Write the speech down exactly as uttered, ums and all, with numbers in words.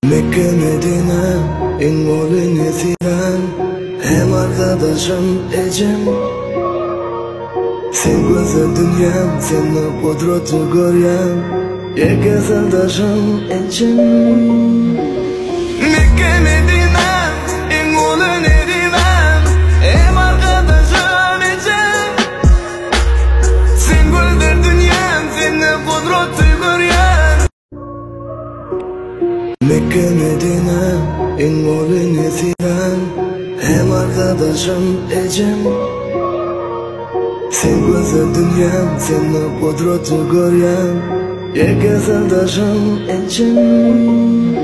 Mekke Medine en molini silen hem arkadaşım Ecem. Sen güzel dünyam, senin kudreti görem, ya güzeldaşım Ecem. Mekke Medine en molini silen hem arkadaşım Ecem. Sen güzel dünyam, senin kudreti görem. Mekke Medine en molini silen hem arkadaşım Ecem. Sen güzel dünyam, senin kudreti görem, ya güzeldaşım Ecem.